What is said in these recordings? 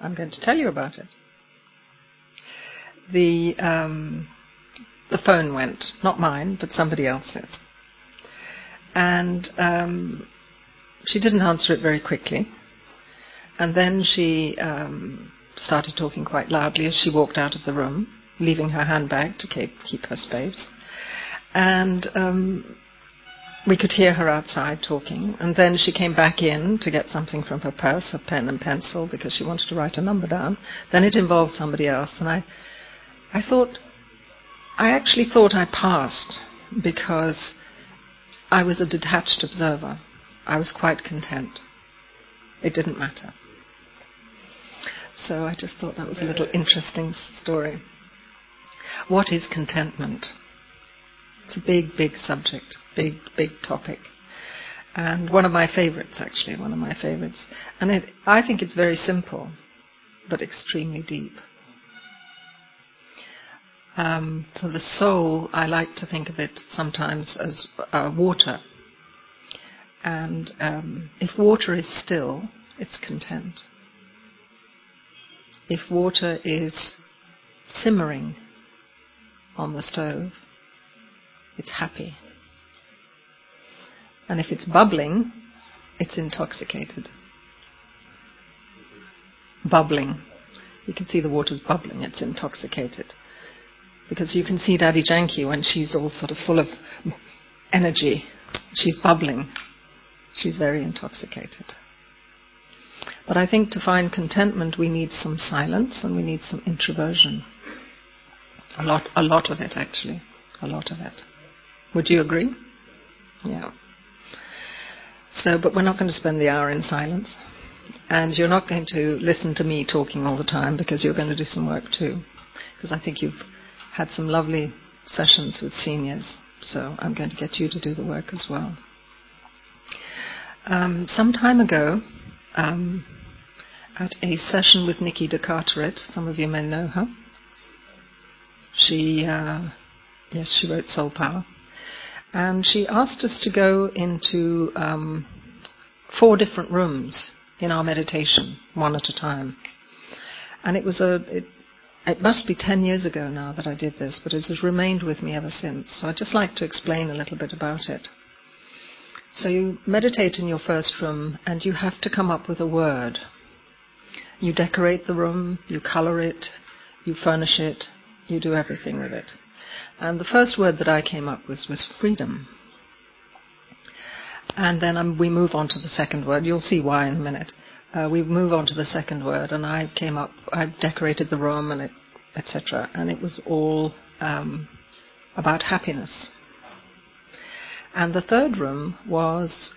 I'm going to tell you about it. The phone went, not mine, but somebody else's. And she didn't answer it very quickly. And then she started talking quite loudly as she walked out of the room, leaving her handbag to keep her space. And we could hear her outside talking. And then she came back in to get something from her purse, a pen and pencil, because she wanted to write a number down. Then it involved somebody else. And I actually thought I passed because I was a detached observer. I was quite content. It didn't matter. So I just thought that was a little interesting story. What is contentment? It's a big, big subject, big, big topic. And one of my favorites. And I think it's very simple, but extremely deep. For the soul, I like to think of it sometimes as water. And if water is still, it's content. If water is simmering on the stove, it's happy. And if it's bubbling, it's intoxicated. Bubbling. You can see the water's bubbling, it's intoxicated. Because you can see Daddy Janki when she's all sort of full of energy. She's bubbling. She's very intoxicated. But I think to find contentment we need some silence and we need some introversion. A lot of it actually. A lot of it. Would you agree? Yeah. So, but we're not going to spend the hour in silence. And you're not going to listen to me talking all the time because you're going to do some work too. Because I think you've had some lovely sessions with seniors. So I'm going to get you to do the work as well. Some time ago, at a session with Nikki de Carteret, some of you may know her. She wrote Soul Power. And she asked us to go into 4 different rooms in our meditation, one at a time. And it was it must be 10 years ago now that I did this, but it has remained with me ever since. So I'd just like to explain a little bit about it. So you meditate in your first room and you have to come up with a word. You decorate the room, you color it, you furnish it, you do everything with it. And the first word that I came up with was freedom. And then we move on to the second word. You'll see why in a minute. We move on to the second word, and I decorated the room and etc. And it was all about happiness. And the third room was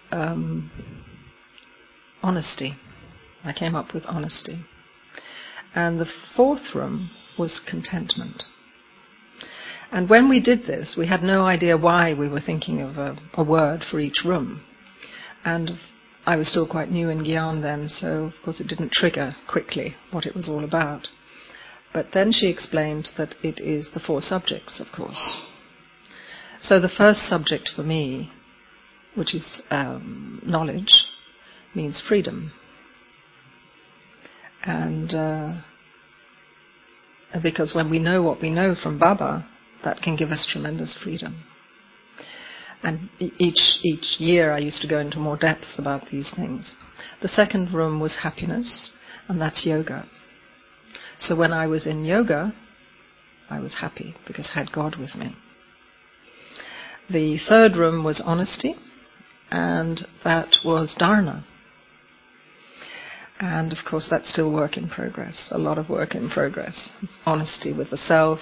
honesty. I came up with honesty. And the fourth room was contentment. And when we did this, we had no idea why we were thinking of a word for each room. And I was still quite new in Gyan then, so of course it didn't trigger quickly what it was all about. But then she explained that it is the 4 subjects, of course. So the first subject for me, which is knowledge, means freedom. And because when we know what we know from Baba, that can give us tremendous freedom. And each year I used to go into more depths about these things. The second room was happiness, and that's yoga. So when I was in yoga, I was happy because I had God with me. The third room was honesty, and that was dharana. And of course that's still work in progress, a lot of work in progress. Honesty with the self,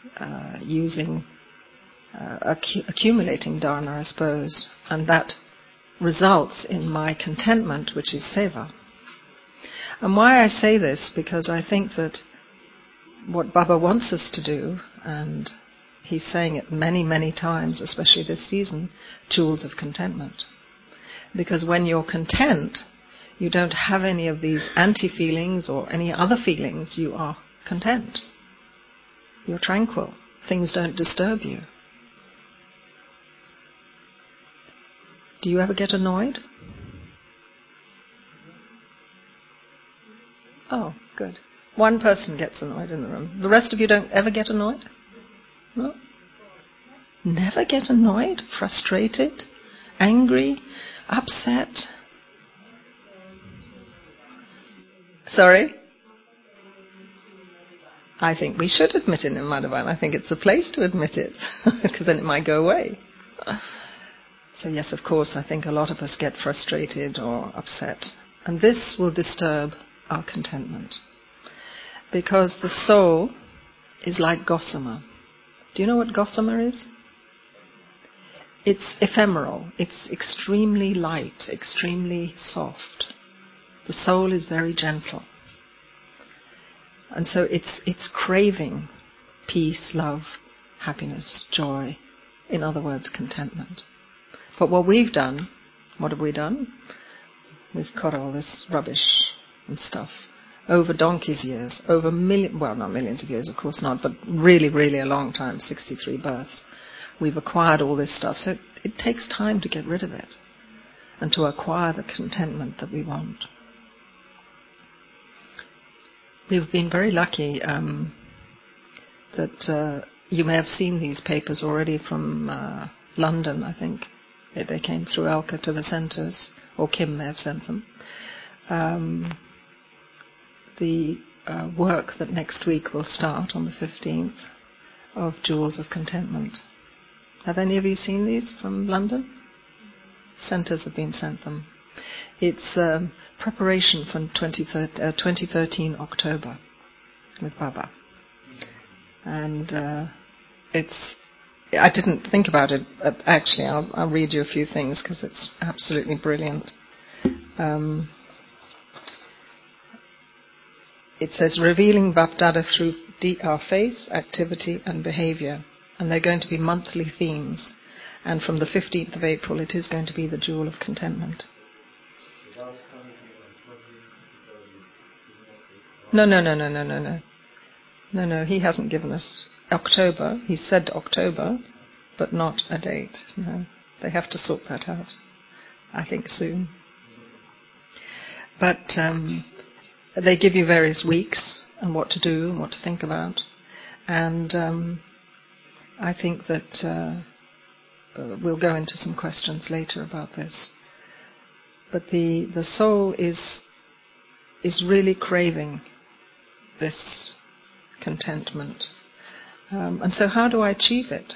accumulating dharana, I suppose, and that results in my contentment, which is seva. And why I say this, because I think that what Baba wants us to do, and he's saying it many, many times, especially this season, tools of contentment. Because when you're content, you don't have any of these anti-feelings or any other feelings. You are content. You're tranquil. Things don't disturb you. Do you ever get annoyed? Oh, good. One person gets annoyed in the room. The rest of you don't ever get annoyed? No? Never get annoyed, frustrated, angry, upset? Sorry? I think we should admit it in Madhavan. I think it's the place to admit it, because then it might go away. So yes, of course, I think a lot of us get frustrated or upset. And this will disturb our contentment. Because the soul is like gossamer. Do you know what gossamer is? It's ephemeral. It's extremely light, extremely soft. The soul is very gentle. And so it's craving peace, love, happiness, joy. In other words, contentment. But what we've done, what have we done? We've got all this rubbish and stuff over donkey's years, over not millions of years, of course not, but really, really a long time, 63 births. We've acquired all this stuff, so it takes time to get rid of it and to acquire the contentment that we want. We've been very lucky that you may have seen these papers already from London, I think. They came through Alka to the centres, or Kim may have sent them. The work that next week will start on the 15th of Jewels of Contentment. Have any of you seen these from London? Centres have been sent them. It's preparation for 2013 October with Baba. And I didn't think about it. Actually, I'll read you a few things because it's absolutely brilliant. It says, revealing Bapdada through our face, activity and behavior. And they're going to be monthly themes. And from the 15th of April, it is going to be the Jewel of Contentment. No. No, he hasn't given us October. He said October, but not a date. No, they have to sort that out, I think, soon. But they give you various weeks and what to do and what to think about. And I think that we'll go into some questions later about this. But the soul is really craving this contentment. And so how do I achieve it?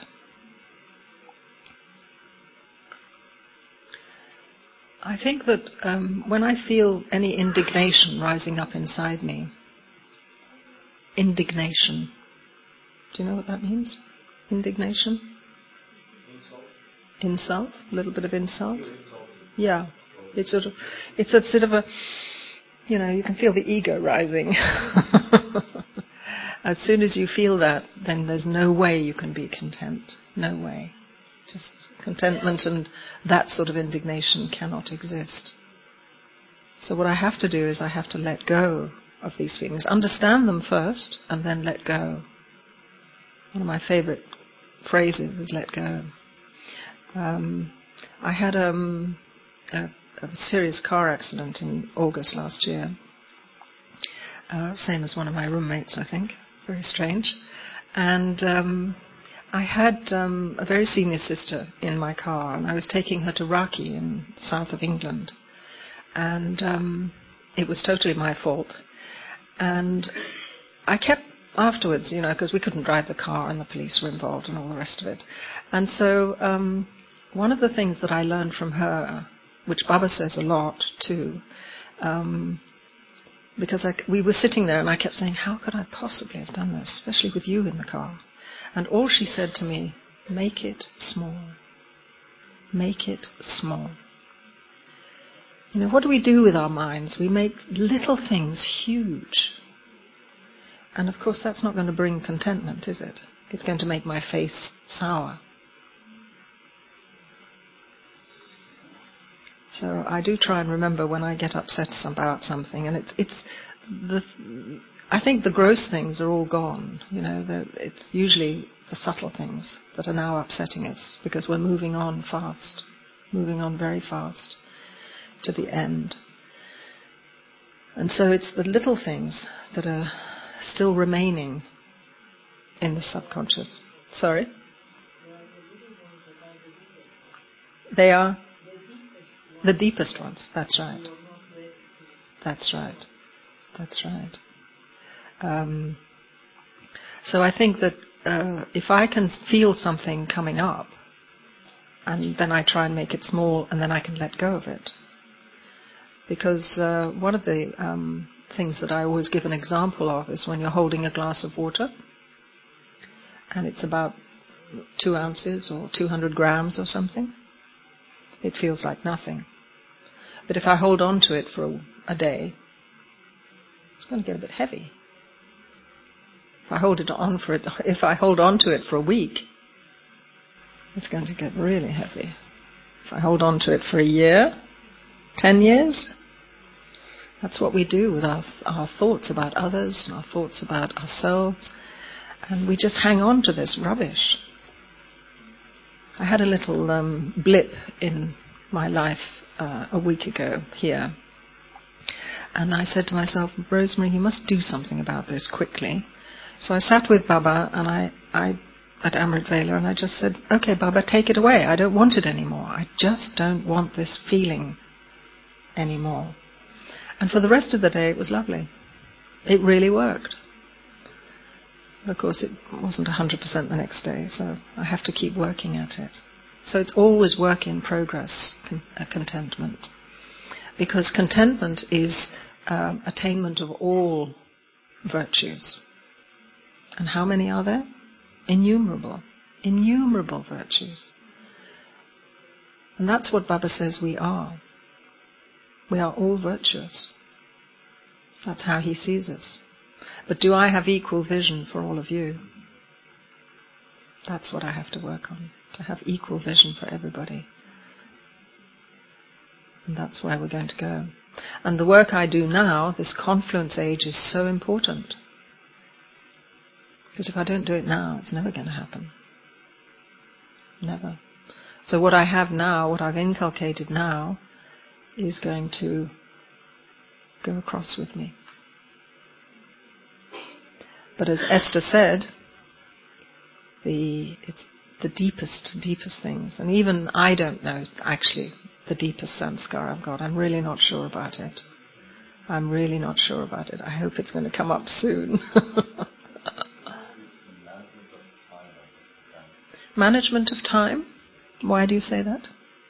I think that when I feel any indignation rising up inside me, indignation, do you know what that means? Indignation? Insult? A little bit of insult? Yeah. It's a sort of a, you can feel the ego rising. As soon as you feel that, then there's no way you can be content. No way. Just contentment and that sort of indignation cannot exist. So what I have to do is I have to let go of these feelings. Understand them first, and then let go. One of my favorite phrases is let go. I had a serious car accident in August last year. Same as one of my roommates, I think. Very strange. And I had a very senior sister in my car, and I was taking her to Raki in south of England. And it was totally my fault. And I kept afterwards, because we couldn't drive the car and the police were involved and all the rest of it. And so one of the things that I learned from her, which Baba says a lot too, because we were sitting there and I kept saying, how could I possibly have done this, especially with you in the car? And all she said to me, make it small. Make it small. What do we do with our minds? We make little things huge. And of course that's not going to bring contentment, is it? It's going to make my face sour. So I do try and remember when I get upset about something, and I think the gross things are all gone. It's usually the subtle things that are now upsetting us because we're moving on fast, moving on very fast to the end. And so it's the little things that are still remaining in the subconscious. Sorry? They are the deepest ones. That's right. That's right. That's right. So I think that if I can feel something coming up, and then I try and make it small, and then I can let go of it. Because one of the things that I always give an example of is when you're holding a glass of water, and it's about 2 ounces or 200 grams or something. It feels like nothing. But if I hold on to it for a day, it's going to get a bit heavy. If I hold on to it for a week, it's going to get really heavy. If I hold on to it for a year, 10 years, that's what we do with our thoughts about others and our thoughts about ourselves. And we just hang on to this rubbish. I had a little blip in my life a week ago here. And I said to myself, Rosemary, you must do something about this quickly. So I sat with Baba and I at Amrit Vela, and I just said, okay, Baba, take it away. I don't want it anymore. I just don't want this feeling anymore. And for the rest of the day, it was lovely. It really worked. Of course, it wasn't 100% the next day, so I have to keep working at it. So it's always work in progress, contentment. Because contentment is attainment of all virtues. And how many are there? Innumerable. Innumerable virtues. And that's what Baba says we are. We are all virtuous. That's how he sees us. But do I have equal vision for all of you? That's what I have to work on, to have equal vision for everybody. And that's where we're going to go. And the work I do now, this confluence age, is so important. Because if I don't do it now, it's never going to happen. Never. So what I have now, what I've inculcated now, is going to go across with me. But as Esther said, it's the deepest things. And even I don't know, actually, the deepest samskara I've got. I'm really not sure about it. I'm really not sure about it. I hope it's going to come up soon. Management of time? Why do you say that?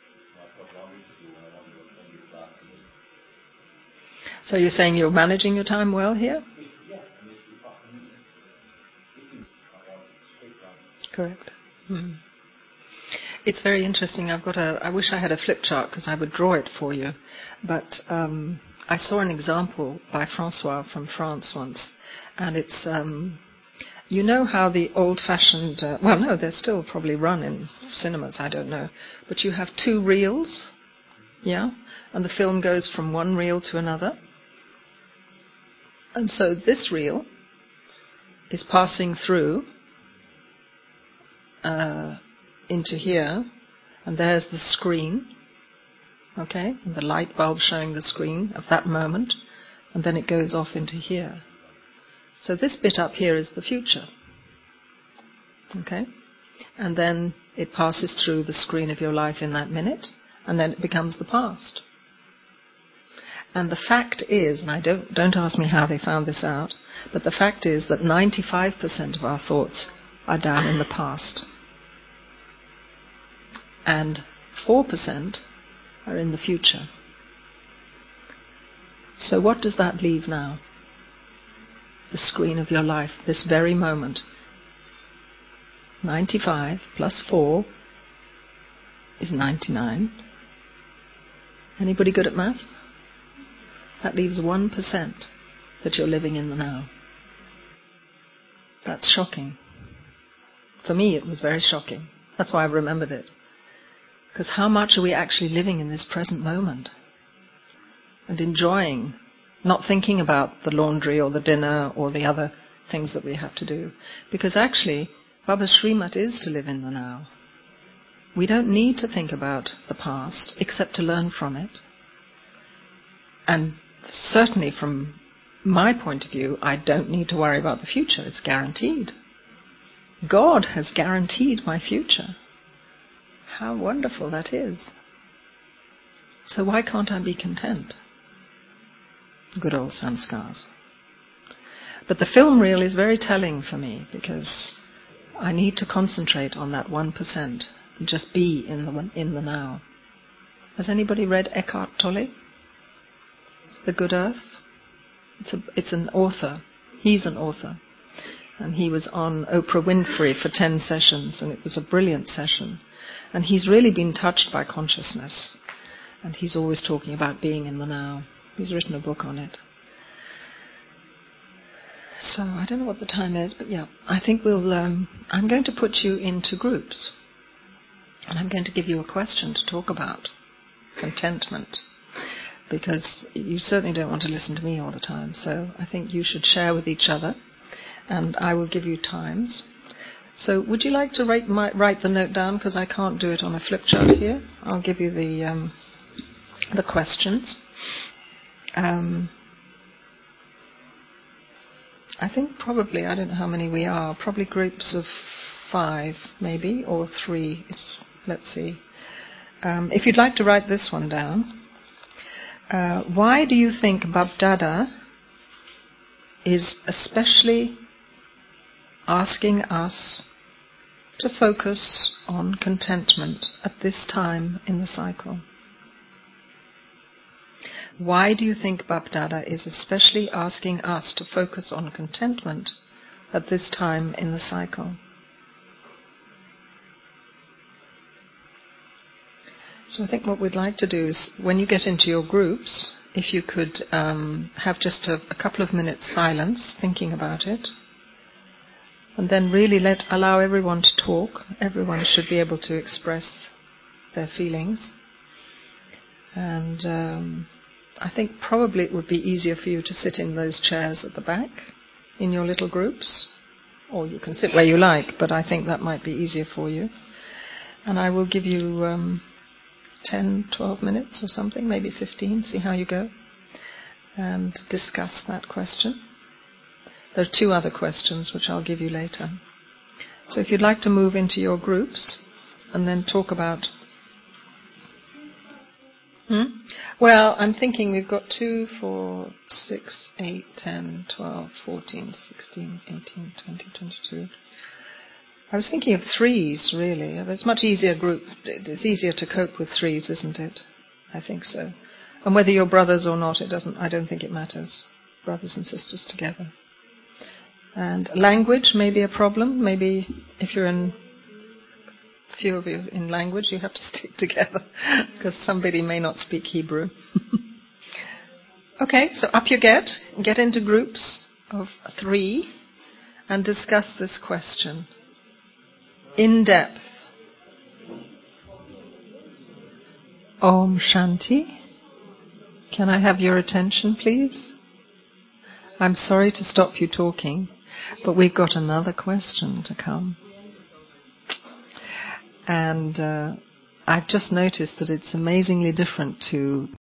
So you're saying you're managing your time well here? Correct. Mm-hmm. It's very interesting. I wish I had a flip chart because I would draw it for you. But I saw an example by Francois from France once. And it's, you know how the old-fashioned, well, no, they're still probably run in cinemas, I don't know. But you have 2 reels, yeah? And the film goes from one reel to another. And so this reel is passing through into here, and there's the screen, okay, and the light bulb showing the screen of that moment, and then it goes off into here. So this bit up here is the future, okay, and then it passes through the screen of your life in that minute, and then it becomes the past. And the fact is, and don't ask me how they found this out, but the fact is that 95% of our thoughts are down in the past. And 4% are in the future. So what does that leave now? The screen of your life, this very moment. 95 plus 4 is 99. Anybody good at maths? That leaves 1% that you're living in the now. That's shocking. For me, it was very shocking. That's why I remembered it. Because how much are we actually living in this present moment? And enjoying, not thinking about the laundry or the dinner or the other things that we have to do. Because actually, Baba's Srimat is to live in the now. We don't need to think about the past, except to learn from it. And certainly from my point of view, I don't need to worry about the future. It's guaranteed. God has guaranteed my future. How wonderful that is. So why can't I be content? Good old sanskars. But the film reel is very telling for me, because I need to concentrate on that 1% and just be in the now. Has anybody read Eckhart Tolle? The Good Earth? It's an author. He's an author. And he was on Oprah Winfrey for 10 sessions, and it was a brilliant session. And he's really been touched by consciousness. And he's always talking about being in the now. He's written a book on it. So I don't know what the time is, but yeah, I think I'm going to put you into groups. And I'm going to give you a question to talk about. Contentment. Because you certainly don't want to listen to me all the time. So I think you should share with each other. And I will give you times. So would you like to write the note down? Because I can't do it on a flip chart here. I'll give you the questions. I think probably, I don't know how many we are, probably groups of 5 maybe, or 3. Let's see. If you'd like to write this one down. Why do you think Bapdada is especially asking us to focus on contentment at this time in the cycle? Why do you think Bapdada is especially asking us to focus on contentment at this time in the cycle? So I think what we'd like to do is, when you get into your groups, if you could have just a couple of minutes silence, thinking about it, and then really allow everyone to talk. Everyone should be able to express their feelings. And I think probably it would be easier for you to sit in those chairs at the back in your little groups, or you can sit where you like, but I think that might be easier for you. And I will give you 10, 12 minutes or something, maybe 15, see how you go, and discuss that question. There are 2 other questions which I'll give you later. So if you'd like to move into your groups and then talk about... Well, I'm thinking we've got 2, 4, 6, 8, 10, 12, 14, 16, 18, 20, 22. I was thinking of 3s, really. It's much easier it's easier to cope with 3s, isn't it? I think so. And whether you're brothers or not, I don't think it matters. Brothers and sisters together. And language may be a problem. Maybe if you're in... few of you in language, you have to stick together because somebody may not speak Hebrew. Okay, so up you get into groups of 3 and discuss this question in depth. Om Shanti. Can I have your attention, please? I'm sorry to stop you talking, but we've got another question to come. And I've just noticed that it's amazingly different to